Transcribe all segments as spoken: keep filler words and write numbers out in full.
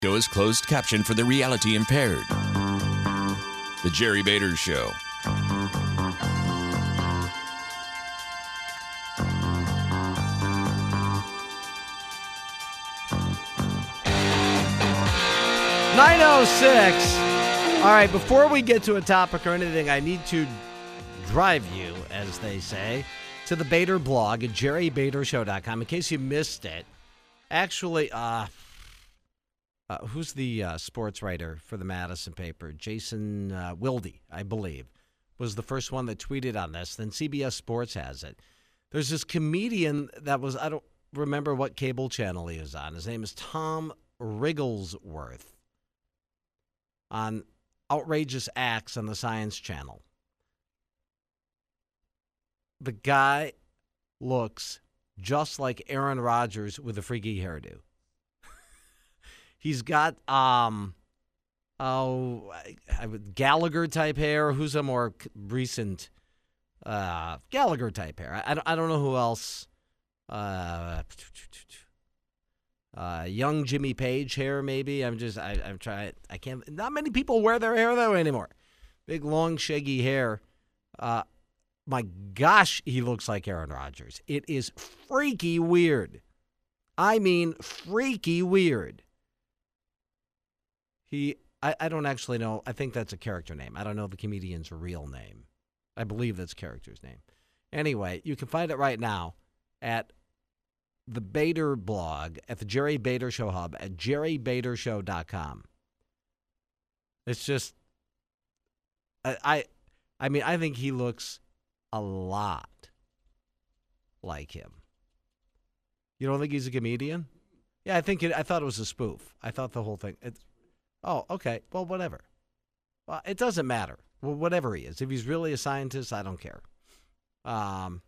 Show is closed caption for the reality impaired. The Jerry Bader Show. nine oh six. All right, before we get to a topic or anything, I need to drive you, as they say, to the Bader blog at jerry bader show dot com. In case you missed it, actually, uh, uh, who's the uh, sports writer for the Madison paper? Jason uh, Wilde, I believe, was the first one that tweeted on this. Then C B S Sports has it. There's this comedian that was, I don't remember what cable channel he was on. His name is Tom Wrigglesworth, on Outrageous Acts on the Science Channel. The guy looks just like Aaron Rodgers with a freaky hairdo. He's got um, oh, Gallagher type hair. Who's a more recent uh, Gallagher type hair? I, I don't know who else. Uh, uh, young Jimmy Page hair, maybe. I'm just I, I'm trying. I can't. Not many people wear their hair that way anymore. Big long shaggy hair. Uh, My gosh, he looks like Aaron Rodgers. It is freaky weird. I mean, freaky weird. He, I, I don't actually know. I think that's a character name. I don't know the comedian's real name. I believe that's character's name. Anyway, you can find it right now at the Bader blog, at the Jerry Bader Show Hub, at jerry bader show dot com. It's just, I, I, I mean, I think he looks a lot like him. You don't think he's a comedian? Yeah, I think it, I thought it was a spoof. I thought the whole thing. It, oh, okay. Well, whatever. Well, it doesn't matter. Well, whatever he is. If he's really a scientist, I don't care. Um,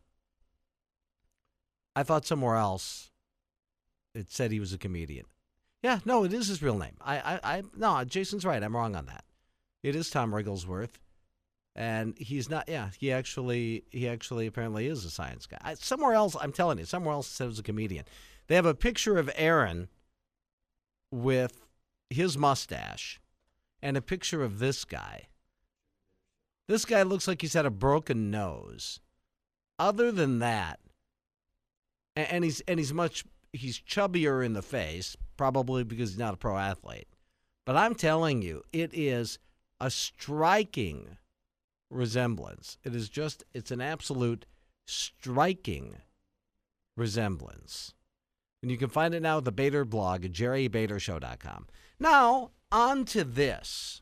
I thought somewhere else it said he was a comedian. Yeah, no, it is his real name. I, I, I no, Jason's right. I'm wrong on that. It is Tom Wrigglesworth. And he's not, yeah, he actually, he actually apparently is a science guy. I, somewhere else, I'm telling you, somewhere else it said it was a comedian. They have a picture of Aaron with his mustache and a picture of this guy. This guy looks like he's had a broken nose. Other than that, and, and he's, and he's much, he's chubbier in the face, probably because he's not a pro athlete. But I'm telling you, it is a striking resemblance. It is just, it's an absolute striking resemblance. And you can find it now at the Bader blog at jerry bader show dot com. Now, on to this.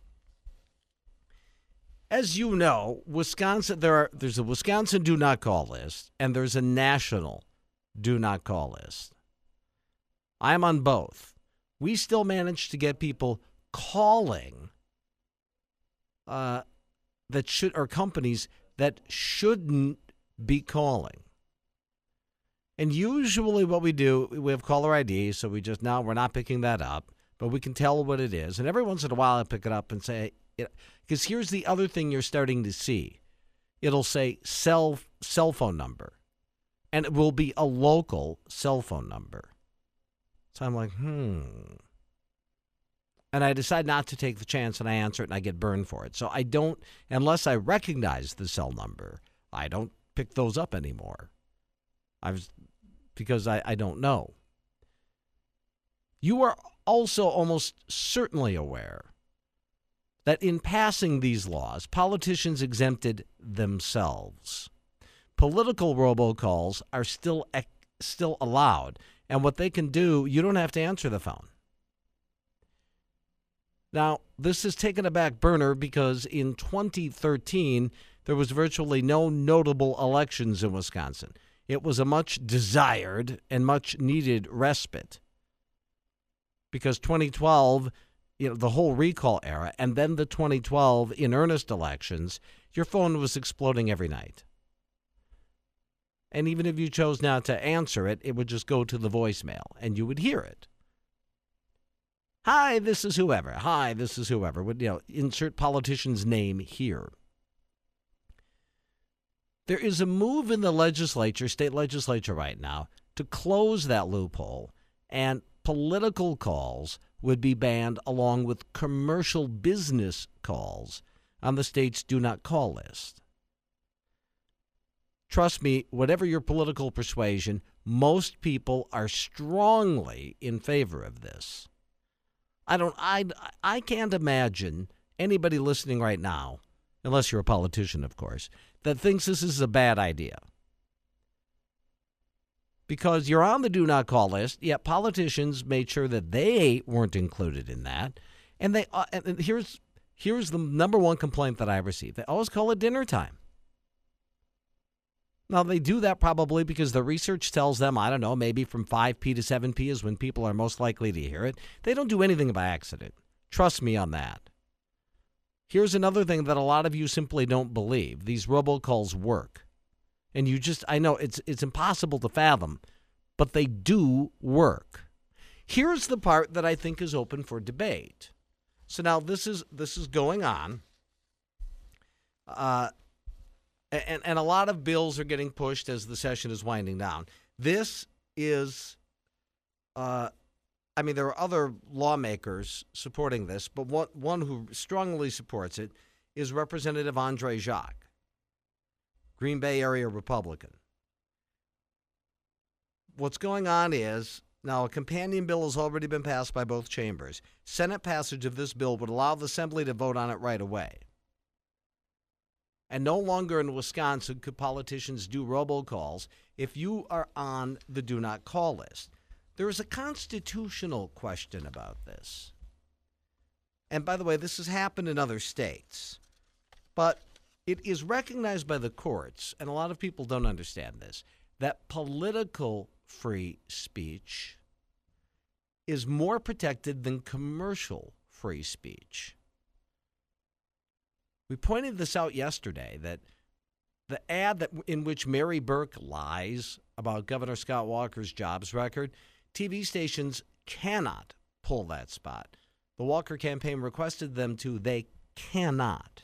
As you know, Wisconsin, there are there's a Wisconsin do not call list and there's a national do not call list. I'm on both. We still manage to get people calling uh that should, or companies that shouldn't be calling. And usually what we do, we have caller I D, so we just, now we're not picking that up, but we can tell what it is. And every once in a while I pick it up and say, because here's the other thing you're starting to see. It'll say cell, cell phone number, and it will be a local cell phone number. So I'm like, hmm. And I decide not to take the chance, and I answer it, and I get burned for it. So I don't, unless I recognize the cell number, I don't pick those up anymore. I was, because I, I don't know. You are also almost certainly aware that in passing these laws, politicians exempted themselves. Political robocalls are still still allowed, and what they can do, you don't have to answer the phone. Now, this has taken a back burner because in twenty thirteen, there was virtually no notable elections in Wisconsin. It was a much desired and much needed respite because twenty twelve, you know, the whole recall era, and then the twenty twelve in earnest elections, your phone was exploding every night. And even if you chose not to answer it, it would just go to the voicemail and you would hear it. Hi, this is whoever. Hi, this is whoever. Would, you know, insert politician's name here. There is a move in the legislature, state legislature right now, to close that loophole, and political calls would be banned along with commercial business calls on the state's do not call list. Trust me, whatever your political persuasion, most people are strongly in favor of this. I don't I I can't imagine anybody listening right now, unless you're a politician, of course, that thinks this is a bad idea. Because you're on the do not call list, yet politicians made sure that they weren't included in that. And they uh, and here's here's the number one complaint that I received. They always call it dinner time. Now, they do that probably because the research tells them, I don't know, maybe from five p to seven p is when people are most likely to hear it. They don't do anything by accident. Trust me on that. Here's another thing that a lot of you simply don't believe. These robocalls work. And you just, I know it's it's impossible to fathom, but they do work. Here's the part that I think is open for debate. So now this is this is going on. Uh And, and a lot of bills are getting pushed as the session is winding down. This is, uh, I mean, there are other lawmakers supporting this, but one, one who strongly supports it is Representative Andre Jacques, Green Bay area Republican. What's going on is, now a companion bill has already been passed by both chambers. Senate passage of this bill would allow the Assembly to vote on it right away. And no longer in Wisconsin could politicians do robocalls if you are on the do not call list. There is a constitutional question about this. And by the way, this has happened in other states. But it is recognized by the courts, and a lot of people don't understand this, that political free speech is more protected than commercial free speech. We pointed this out yesterday, that the ad that in which Mary Burke lies about Governor Scott Walker's jobs record, T V stations cannot pull that spot. The Walker campaign requested them to. They cannot.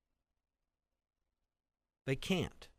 They can't.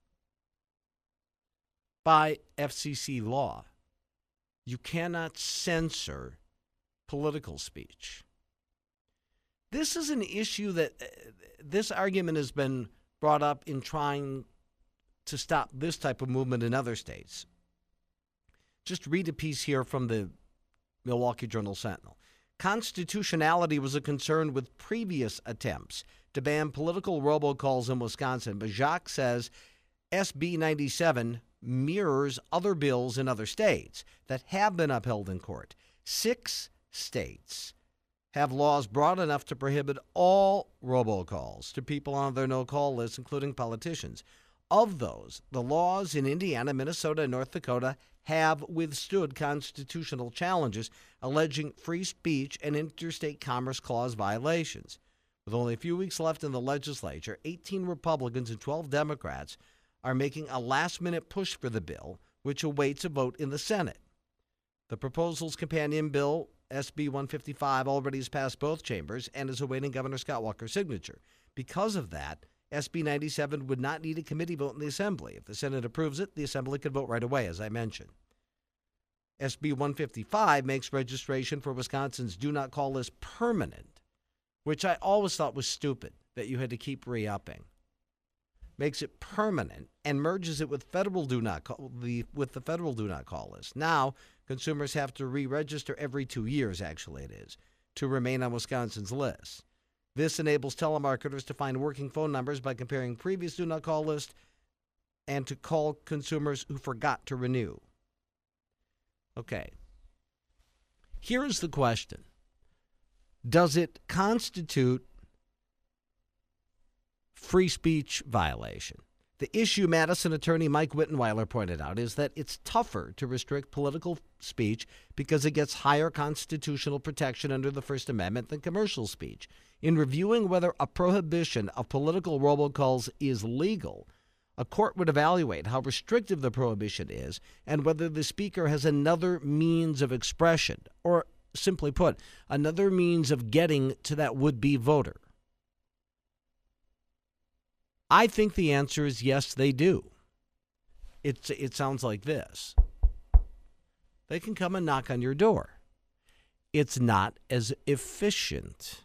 By F C C law, you cannot censor political speech. This is an issue that uh, this argument has been brought up in trying to stop this type of movement in other states. Just read a piece here from the Milwaukee Journal-Sentinel. Constitutionality was a concern with previous attempts to ban political robocalls in Wisconsin, but Jacques says S B ninety-seven mirrors other bills in other states that have been upheld in court. Six states have laws broad enough to prohibit all robocalls to people on their no-call list, including politicians. Of those, the laws in Indiana, Minnesota, and North Dakota have withstood constitutional challenges, alleging free speech and interstate commerce clause violations. With only a few weeks left in the legislature, eighteen Republicans and twelve Democrats are making a last-minute push for the bill, which awaits a vote in the Senate. The proposal's companion bill, S B one fifty-five, already has passed both chambers and is awaiting Governor Scott Walker's signature. Because of that, S B ninety-seven would not need a committee vote in the Assembly. If the Senate approves it, the Assembly could vote right away, as I mentioned. S B one fifty-five makes registration for Wisconsin's do not call list permanent, which I always thought was stupid, that you had to keep re-upping. Makes it permanent and merges it with federal do not call, the with the federal do not call list. Now, consumers have to re-register every two years, actually it is, to remain on Wisconsin's list. This enables telemarketers to find working phone numbers by comparing previous do not call list and to call consumers who forgot to renew. Okay. Here's the question. Does it constitute free speech violation? The issue Madison attorney Mike Wittenweiler pointed out is that it's tougher to restrict political speech because it gets higher constitutional protection under the First Amendment than commercial speech. In reviewing whether a prohibition of political robocalls is legal, a court would evaluate how restrictive the prohibition is and whether the speaker has another means of expression, or simply put, another means of getting to that would-be voter. I think the answer is yes, they do. It's, it sounds like this. They can come and knock on your door. it's not as efficient.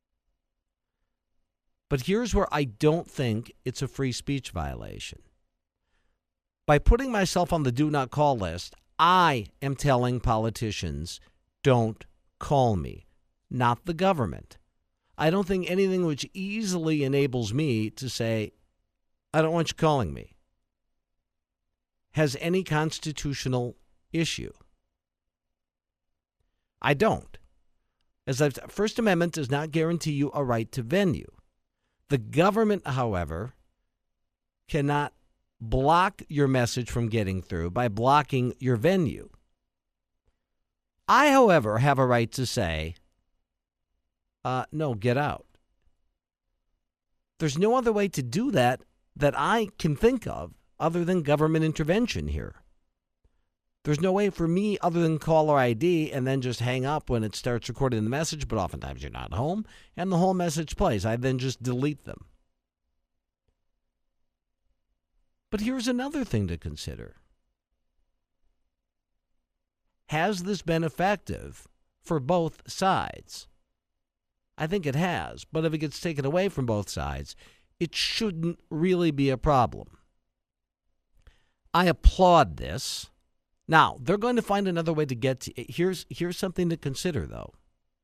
But here's where I don't think it's a free speech violation. By putting myself on the do not call list, I am telling politicians, don't call me, not the government. I don't think anything which easily enables me to say, I don't want you calling me, has any constitutional issue. I don't. As I've, First Amendment does not guarantee you a right to venue. The government, however, cannot block your message from getting through by blocking your venue. I, however, have a right to say, uh, no, get out. There's no other way to do that that I can think of other than government intervention here. There's no way for me other than caller I D and then just hang up when it starts recording the message, but oftentimes you're not home, and the whole message plays. I then just delete them. But here's another thing to consider. Has this been effective for both sides? I think it has, but if it gets taken away from both sides, it shouldn't really be a problem. I applaud this. Now, they're going to find another way to get to here's here's something to consider, though.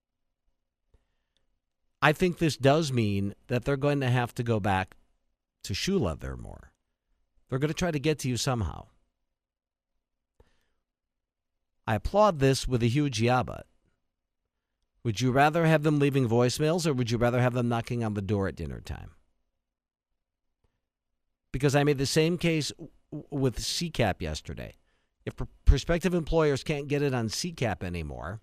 I think this does mean that they're going to have to go back to shoe leather more. They're going to try to get to you somehow. I applaud this with a huge yeah, but. Would you rather have them leaving voicemails, or would you rather have them knocking on the door at dinner time? Because I made the same case with C CAP yesterday. If pr- prospective employers can't get it on C CAP anymore,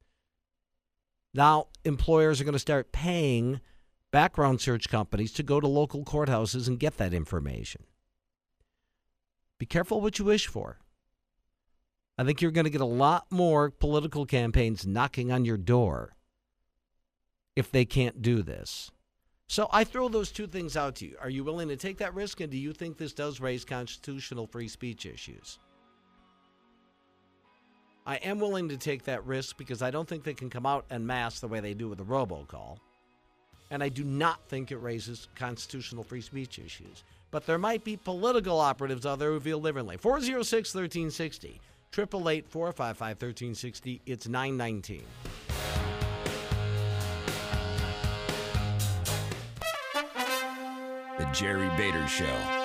now employers are going to start paying background search companies to go to local courthouses and get that information. Be careful what you wish for. I think you're going to get a lot more political campaigns knocking on your door if they can't do this. So I throw those two things out to you. Are you willing to take that risk, and do you think this does raise constitutional free speech issues? I am willing to take that risk because I don't think they can come out en masse the way they do with the robocall. And I do not think it raises constitutional free speech issues. But there might be political operatives out there who feel differently. four oh six, one three six oh. eight eight eight, four five five, one three six oh. It's nine nineteen. The Jerry Bader Show.